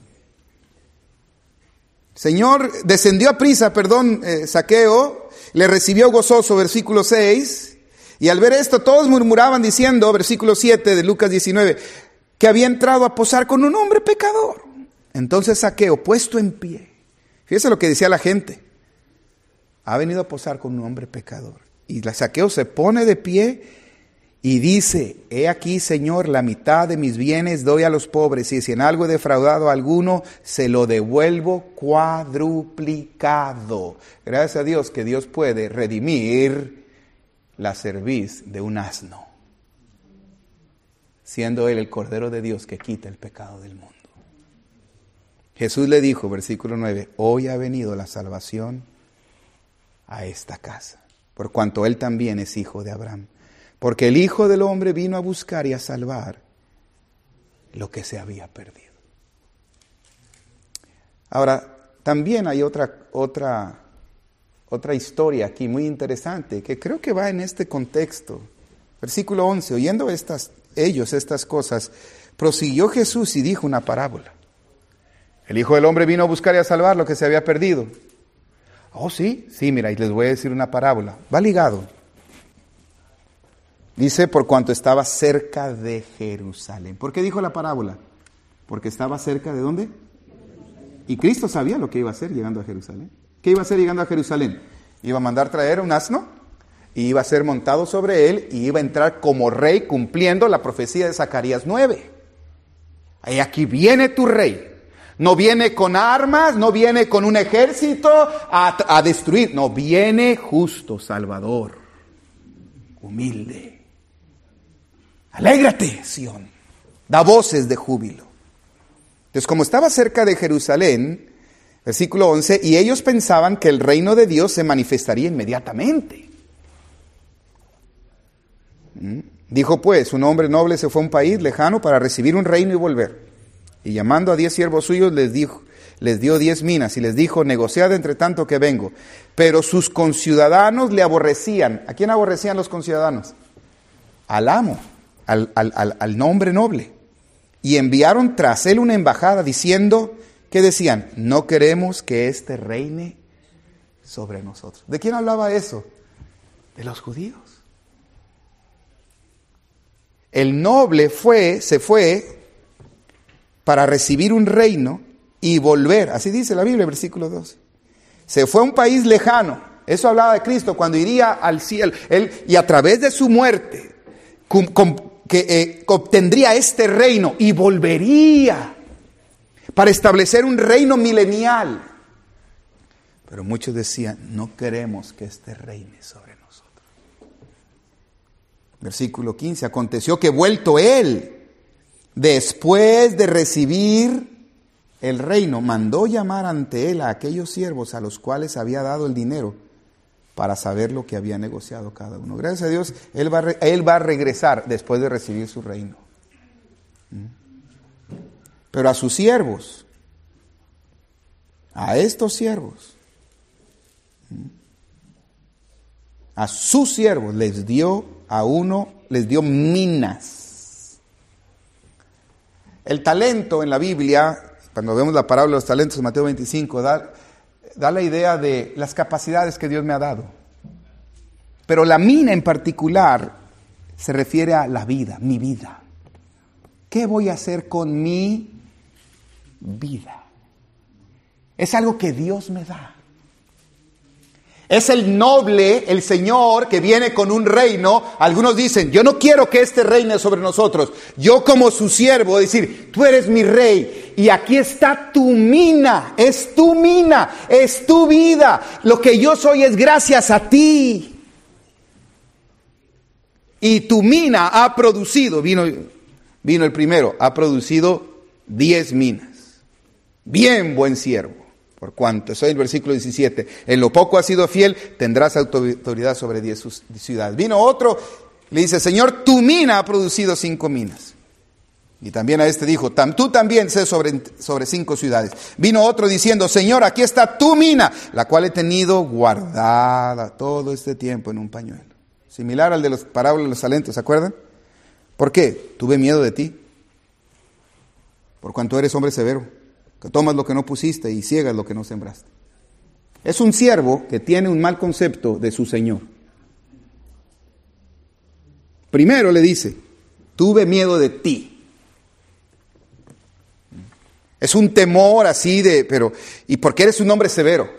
Señor, descendió a prisa, Zaqueo, le recibió gozoso, versículo 6. Y al ver esto, todos murmuraban diciendo, versículo 7 de Lucas 19, que había entrado a posar con un hombre pecador. Entonces Zaqueo, puesto en pie, fíjese lo que decía la gente, ha venido a posar con un hombre pecador. Y Zaqueo se pone de pie y dice, he aquí, Señor, la mitad de mis bienes doy a los pobres, y si en algo he defraudado a alguno, se lo devuelvo cuadruplicado. Gracias a Dios que Dios puede redimir la cerviz de un asno, siendo Él el Cordero de Dios que quita el pecado del mundo. Jesús le dijo, versículo 9, hoy ha venido la salvación a esta casa, por cuanto Él también es hijo de Abraham. Porque el Hijo del Hombre vino a buscar y a salvar lo que se había perdido. Ahora, también hay otra historia aquí muy interesante que creo que va en este contexto. Versículo 11, oyendo ellos estas cosas, prosiguió Jesús y dijo una parábola. El Hijo del Hombre vino a buscar y a salvar lo que se había perdido. Oh, sí, mira, y les voy a decir una parábola. Va ligado. Dice, por cuanto estaba cerca de Jerusalén. ¿Por qué dijo la parábola? Porque estaba cerca de ¿dónde? Y Cristo sabía lo que iba a hacer llegando a Jerusalén. ¿Qué iba a hacer llegando a Jerusalén? Iba a mandar traer un asno, y iba a ser montado sobre él, y iba a entrar como rey cumpliendo la profecía de Zacarías 9. Y aquí viene tu rey. No viene con armas, no viene con un ejército a destruir. No, viene justo, Salvador, humilde. Alégrate, Sión. Da voces de júbilo. Entonces, como estaba cerca de Jerusalén, versículo 11, y ellos pensaban que el reino de Dios se manifestaría inmediatamente. Dijo pues, un hombre noble se fue a un país lejano para recibir un reino y volver. Y llamando a 10 siervos suyos, les dio 10 minas y les dijo, negociad entre tanto que vengo. Pero sus conciudadanos le aborrecían. ¿A quién aborrecían los conciudadanos? Al amo, al hombre noble. Y enviaron tras él una embajada diciendo, ¿qué decían? No queremos que éste reine sobre nosotros. ¿De quién hablaba eso? De los judíos. El noble se fue para recibir un reino y volver. Así dice la Biblia, versículo 12. Se fue a un país lejano. Eso hablaba de Cristo cuando iría al cielo. Él, y a través de su muerte, obtendría este reino y volvería para establecer un reino milenial. Pero muchos decían, no queremos que este reine sobre nosotros. Versículo 15, aconteció que vuelto él, después de recibir el reino, mandó llamar ante él a aquellos siervos a los cuales había dado el dinero para saber lo que había negociado cada uno. Gracias a Dios, él va a regresar después de recibir su reino. Pero a sus siervos, a estos siervos, a sus siervos les dio minas. El talento en la Biblia, cuando vemos la parábola de los talentos en Mateo 25, da la idea de las capacidades que Dios me ha dado. Pero la mina en particular se refiere a la vida, mi vida. ¿Qué voy a hacer con mi vida? Es algo que Dios me da. Es el noble, el Señor, que viene con un reino. Algunos dicen, yo no quiero que este reine sobre nosotros. Yo como su siervo, decir, tú eres mi rey. Y aquí está tu mina, es tu vida. Lo que yo soy es gracias a ti. Y tu mina ha producido, vino el primero, ha producido 10 minas. Bien, buen siervo. Por cuanto, eso es el versículo 17, en lo poco has sido fiel, tendrás autoridad sobre 10 ciudades. Vino otro, le dice, Señor, tu mina ha producido 5 minas. Y también a este dijo, tú también sé sobre 5 ciudades. Vino otro diciendo, Señor, aquí está tu mina, la cual he tenido guardada todo este tiempo en un pañuelo. Similar al de los parábolas de los talentos, ¿se acuerdan? ¿Por qué? Tuve miedo de ti, por cuanto eres hombre severo, que tomas lo que no pusiste y ciegas lo que no sembraste. Es un siervo que tiene un mal concepto de su Señor. Primero le dice, tuve miedo de ti. Es un temor así y porque eres un hombre severo.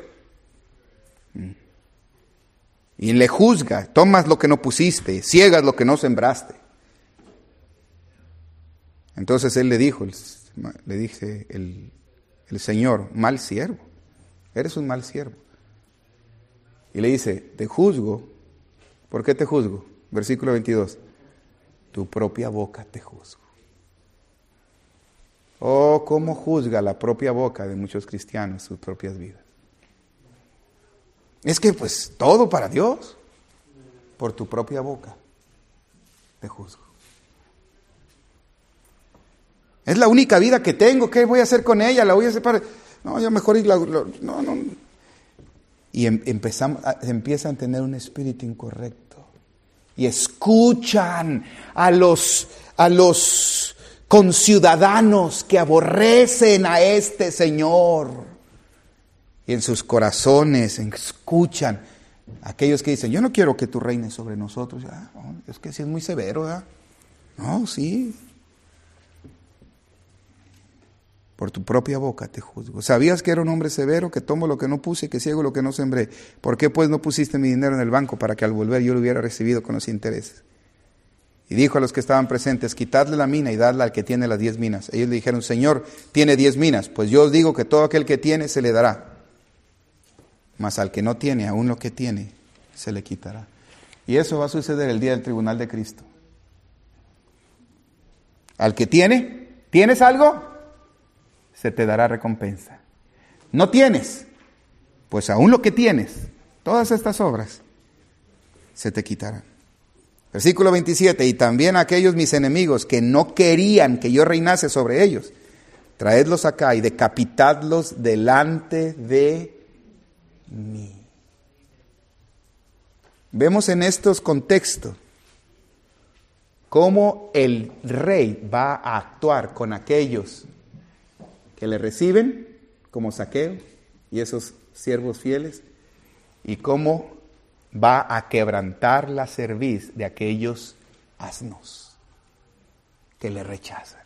Y le juzga, tomas lo que no pusiste, ciegas lo que no sembraste. Entonces él le dice el Señor, mal siervo, eres un mal siervo. Y le dice, te juzgo. ¿Por qué te juzgo? Versículo 22, tu propia boca te juzgo. Oh, cómo juzga la propia boca de muchos cristianos sus propias vidas. Es que pues todo para Dios, por tu propia boca te juzgo. Es la única vida que tengo, ¿qué voy a hacer con ella? La voy a separar. No, yo mejor no. Y empiezan a tener un espíritu incorrecto. Y escuchan a los conciudadanos que aborrecen a este Señor. Y en sus corazones escuchan a aquellos que dicen, yo no quiero que tú reines sobre nosotros. Es que sí es muy severo, ¿verdad? No, sí. Por tu propia boca te juzgo. ¿Sabías que era un hombre severo, que tomo lo que no puse y que ciego lo que no sembré? ¿Por qué pues no pusiste mi dinero en el banco para que al volver yo lo hubiera recibido con los intereses? Y dijo a los que estaban presentes, quitadle la mina y dadla al que tiene las 10 minas. Ellos le dijeron, Señor, tiene 10 minas. Pues yo os digo que todo aquel que tiene se le dará. Mas al que no tiene, aún lo que tiene, se le quitará. Y eso va a suceder el día del tribunal de Cristo. Al que tiene, ¿tienes algo? Se te dará recompensa. No tienes, pues aún lo que tienes, todas estas obras, se te quitarán. Versículo 27, y también aquellos mis enemigos que no querían que yo reinase sobre ellos, traedlos acá y decapitadlos delante de mí. Vemos en estos contextos cómo el rey va a actuar con aquellos que le reciben, como Zaqueo y esos siervos fieles, y cómo va a quebrantar la cerviz de aquellos asnos que le rechazan.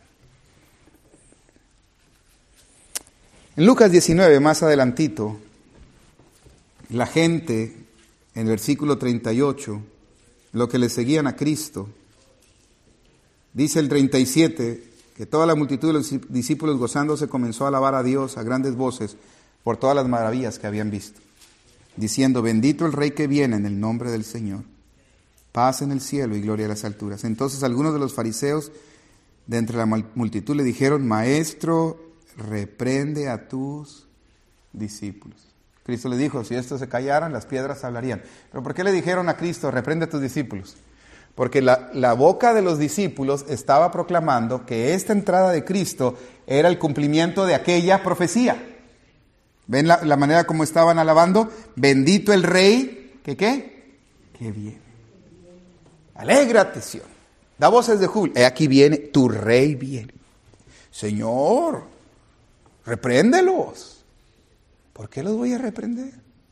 En Lucas 19, más adelantito, la gente, en el versículo 38, lo que le seguían a Cristo, dice el 37, que toda la multitud de los discípulos gozándose comenzó a alabar a Dios a grandes voces por todas las maravillas que habían visto, diciendo, bendito el Rey que viene en el nombre del Señor, paz en el cielo y gloria en las alturas. Entonces algunos de los fariseos de entre la multitud le dijeron, Maestro, reprende a tus discípulos. Cristo le dijo, si estos se callaran, las piedras hablarían. ¿Pero por qué le dijeron a Cristo, reprende a tus discípulos? Porque la boca de los discípulos estaba proclamando que esta entrada de Cristo era el cumplimiento de aquella profecía. ¿Ven la manera como estaban alabando? Bendito el Rey, ¿que qué? Que viene. Alégrate, Sión. Da voces de júbilo. Aquí viene, tu Rey viene. Señor, repréndelos. ¿Por qué los voy a reprender?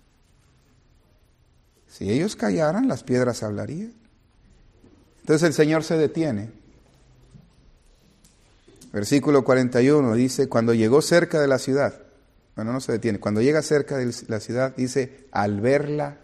Si ellos callaran, las piedras hablarían. Entonces el Señor se detiene. Versículo 41 dice, cuando llegó cerca de la ciudad, bueno, no se detiene, cuando llega cerca de la ciudad, dice, al verla,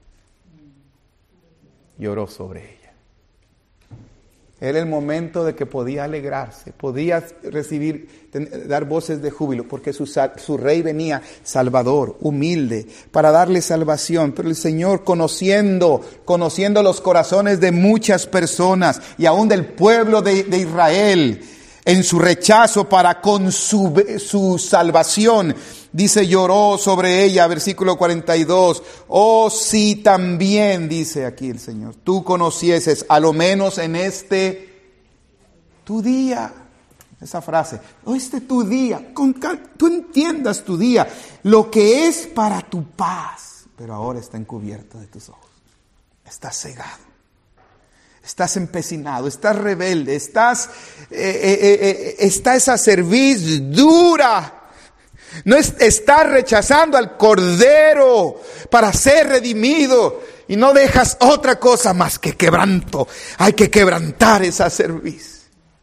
lloró sobre ella. Era el momento de que podía alegrarse, podía dar voces de júbilo, porque su rey venía salvador, humilde, para darle salvación. Pero el Señor, conociendo los corazones de muchas personas y aún del pueblo de Israel, en su rechazo para con su salvación, dice, lloró sobre ella, versículo 42. Oh, si también, dice aquí el Señor, tú conocieses, a lo menos en tu día, esa frase, tu día, tú entiendas tu día, lo que es para tu paz, pero ahora está encubierto de tus ojos, estás cegado. Estás empecinado, estás rebelde, está esa cerviz dura. No estás rechazando al Cordero para ser redimido y no dejas otra cosa más que quebranto. Hay que quebrantar esa cerviz.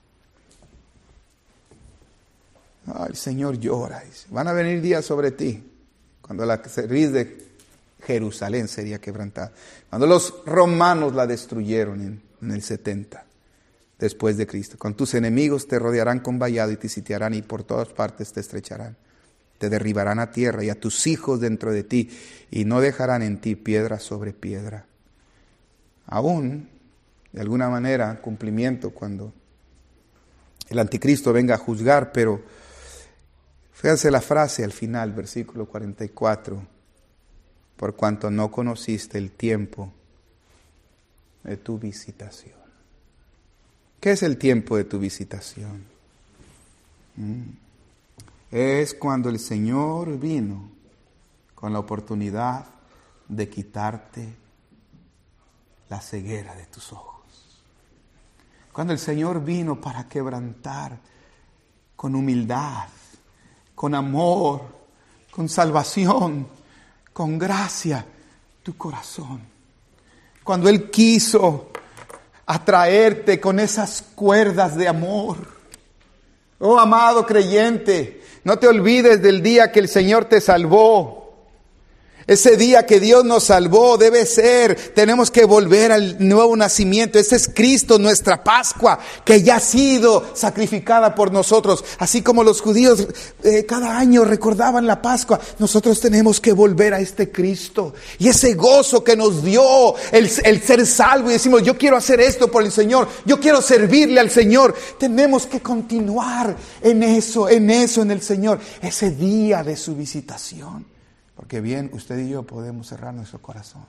El Señor llora. Dice, van a venir días sobre ti cuando la cerviz de Jerusalén sería quebrantada. Cuando los romanos la destruyeron en el 70, después de Cristo. Con tus enemigos te rodearán con vallado y te sitiarán y por todas partes te estrecharán. Te derribarán a tierra y a tus hijos dentro de ti y no dejarán en ti piedra sobre piedra. Aún, de alguna manera, cumplimiento cuando el anticristo venga a juzgar, pero fíjense la frase al final, versículo 44, por cuanto no conociste el tiempo de tu visitación. ¿Qué es el tiempo de tu visitación? es cuando el Señor vino con la oportunidad de quitarte la ceguera de tus ojos. Cuando el Señor vino para quebrantar con humildad, con amor, con salvación, con gracia tu corazón. Cuando Él quiso atraerte con esas cuerdas de amor. Oh, amado creyente, no te olvides del día que el Señor te salvó. Ese día que Dios nos salvó debe ser, tenemos que volver al nuevo nacimiento. Ese es Cristo, nuestra Pascua, que ya ha sido sacrificada por nosotros. Así como los judíos cada año recordaban la Pascua, nosotros tenemos que volver a este Cristo. Y ese gozo que nos dio el ser salvo y decimos, yo quiero hacer esto por el Señor, yo quiero servirle al Señor. Tenemos que continuar en eso, en el Señor. Ese día de su visitación. Porque bien, usted y yo podemos cerrar nuestro corazón.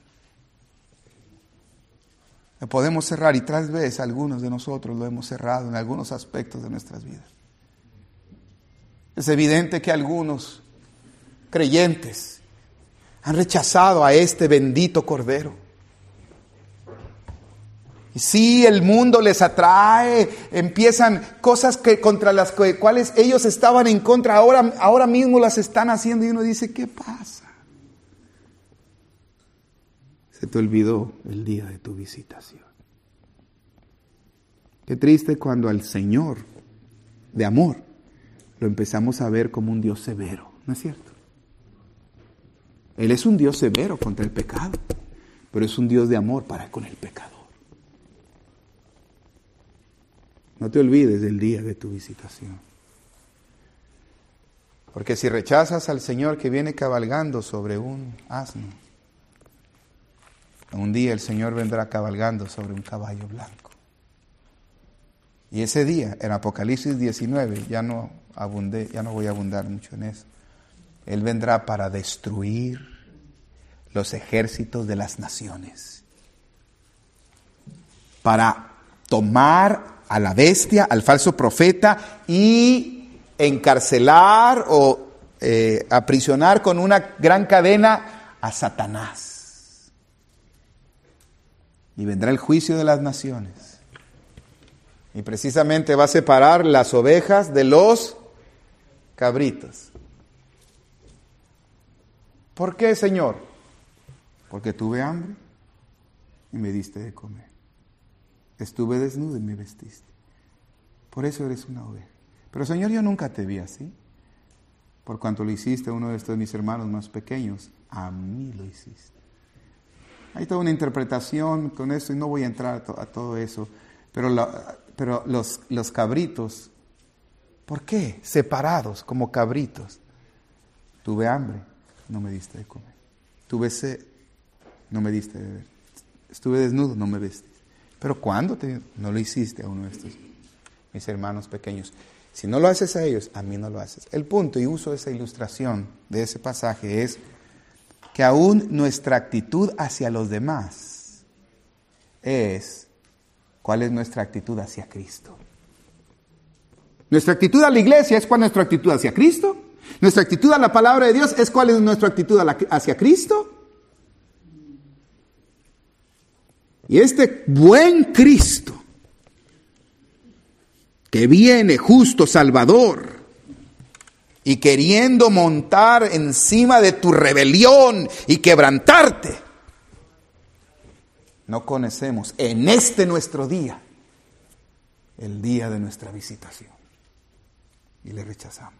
Lo podemos cerrar y tras vez algunos de nosotros lo hemos cerrado en algunos aspectos de nuestras vidas. Es evidente que algunos creyentes han rechazado a este bendito Cordero. Y sí, el mundo les atrae, empiezan cosas contra las cuales ellos estaban en contra, ahora mismo las están haciendo y uno dice, ¿qué pasa? Se te olvidó el día de tu visitación. Qué triste cuando al Señor de amor lo empezamos a ver como un Dios severo, ¿no es cierto? Él es un Dios severo contra el pecado, pero es un Dios de amor para con el pecador. No te olvides del día de tu visitación. Porque si rechazas al Señor que viene cabalgando sobre un asno, un día el Señor vendrá cabalgando sobre un caballo blanco. Y ese día, en Apocalipsis 19, ya no voy a abundar mucho en eso. Él vendrá para destruir los ejércitos de las naciones. Para tomar a la bestia, al falso profeta y encarcelar o aprisionar con una gran cadena a Satanás. Y vendrá el juicio de las naciones. Y precisamente va a separar las ovejas de los cabritos. ¿Por qué, Señor? Porque tuve hambre y me diste de comer. Estuve desnudo y me vestiste. Por eso eres una oveja. Pero Señor, yo nunca te vi así. Por cuanto lo hiciste a uno de estos mis hermanos más pequeños, a mí lo hiciste. Hay toda una interpretación con esto y no voy a entrar a todo eso. Pero los cabritos, ¿por qué? Separados como cabritos. Tuve hambre, no me diste de comer. Tuve sed, no me diste de beber. Estuve desnudo, no me vestiste. Pero ¿cuándo no lo hiciste a uno de estos mis hermanos pequeños? Si no lo haces a ellos, a mí no lo haces. El punto, y uso esa ilustración de ese pasaje, es que aún nuestra actitud hacia los demás es cuál es nuestra actitud hacia Cristo. Nuestra actitud a la iglesia es cuál es nuestra actitud hacia Cristo. Nuestra actitud a la palabra de Dios es cuál es nuestra actitud hacia Cristo. Y este buen Cristo, que viene justo, Salvador, y queriendo montar encima de tu rebelión y quebrantarte, no conocemos en este nuestro día, el día de nuestra visitación, y le rechazamos.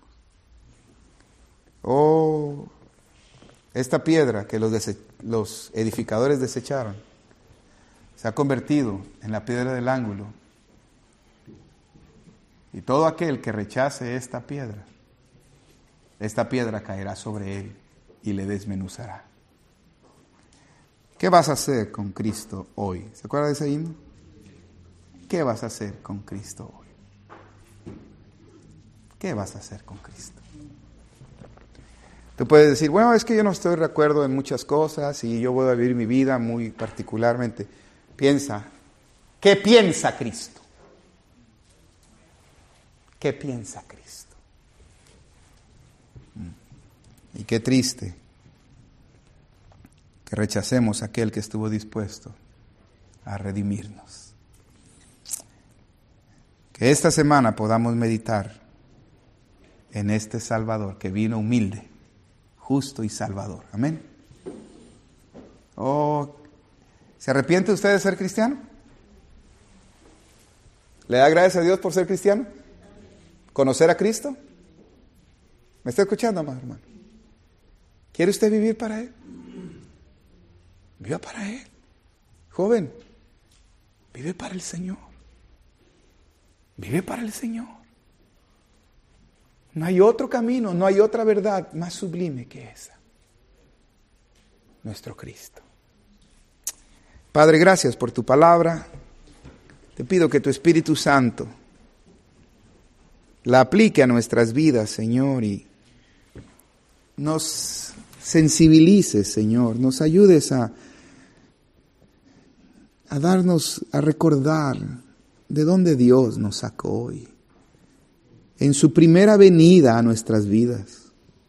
Oh, esta piedra que los edificadores desecharon, se ha convertido en la piedra del ángulo. Y todo aquel que rechace esta piedra caerá sobre él y le desmenuzará. ¿Qué vas a hacer con Cristo hoy? ¿Se acuerda de ese himno? ¿Qué vas a hacer con Cristo hoy? ¿Qué vas a hacer con Cristo? Tú puedes decir, bueno, es que yo no estoy de acuerdo en muchas cosas y yo voy a vivir mi vida muy particularmente. Piensa, ¿qué piensa Cristo? ¿Qué piensa Cristo? Y qué triste que rechacemos a aquel que estuvo dispuesto a redimirnos. Que esta semana podamos meditar en este Salvador que vino humilde, justo y salvador. Amén. Oh, ¿se arrepiente usted de ser cristiano? ¿Le da gracias a Dios por ser cristiano? ¿Conocer a Cristo? ¿Me está escuchando, amado hermano? ¿Quiere usted vivir para Él? Viva para Él. Joven, vive para el Señor. Vive para el Señor. No hay otro camino, no hay otra verdad más sublime que esa. Nuestro Cristo. Padre, gracias por tu palabra. Te pido que tu Espíritu Santo la aplique a nuestras vidas, Señor, y nos sensibilices, Señor, nos ayudes a darnos, a recordar de dónde Dios nos sacó hoy, en su primera venida a nuestras vidas.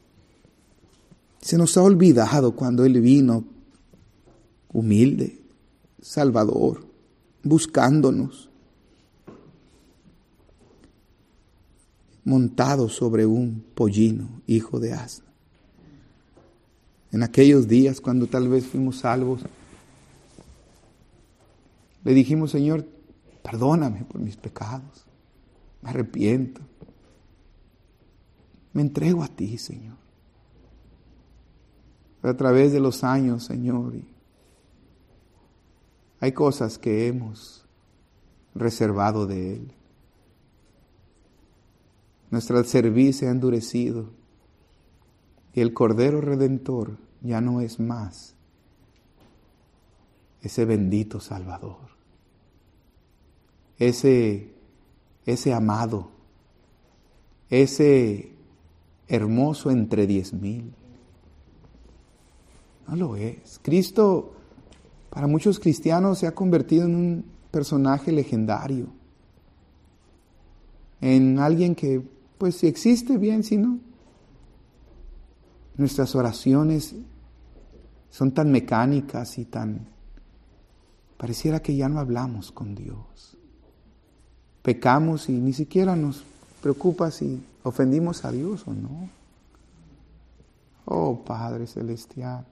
Se nos ha olvidado cuando Él vino humilde, salvador, buscándonos, montado sobre un pollino, hijo de asna. En aquellos días cuando tal vez fuimos salvos, le dijimos, Señor, perdóname por mis pecados, me arrepiento, me entrego a ti, Señor. Pero a través de los años, Señor, hay cosas que hemos reservado de Él. Nuestra cerviz se ha endurecido y el Cordero Redentor ya no es más ese bendito Salvador, ese amado, ese hermoso entre 10,000. No lo es. Cristo, para muchos cristianos, se ha convertido en un personaje legendario, en alguien que, pues si existe bien, si no. Nuestras oraciones son tan mecánicas y tan... pareciera que ya no hablamos con Dios. Pecamos y ni siquiera nos preocupa si ofendimos a Dios o no. Oh Padre Celestial,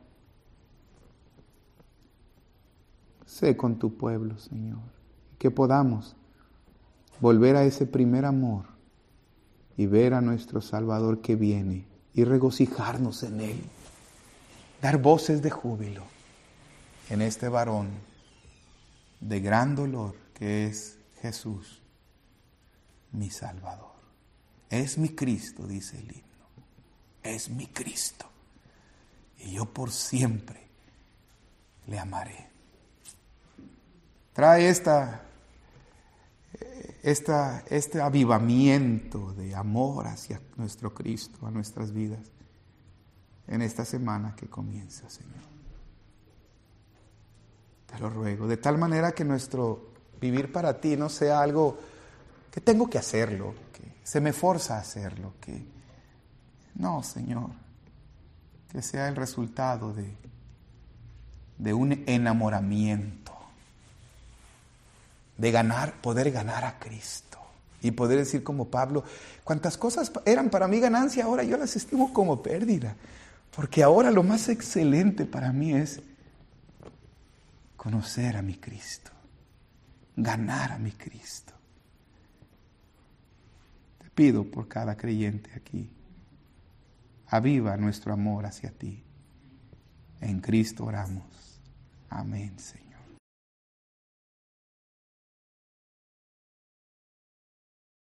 sé con tu pueblo, Señor, que podamos volver a ese primer amor y ver a nuestro Salvador que viene y regocijarnos en Él, dar voces de júbilo en este varón de gran dolor que es Jesús, mi Salvador. Es mi Cristo, dice el himno, es mi Cristo, y yo por siempre le amaré. Trae este avivamiento de amor hacia nuestro Cristo, a nuestras vidas, en esta semana que comienza, Señor. Te lo ruego, de tal manera que nuestro vivir para ti no sea algo que tengo que hacerlo, que se me forza a hacerlo, que no, Señor, que sea el resultado de un enamoramiento, de poder ganar a Cristo y poder decir como Pablo, cuantas cosas eran para mí ganancia, ahora yo las estimo como pérdida, porque ahora lo más excelente para mí es conocer a mi Cristo, ganar a mi Cristo. Te pido por cada creyente aquí, aviva nuestro amor hacia ti. En Cristo oramos. Amén, Señor.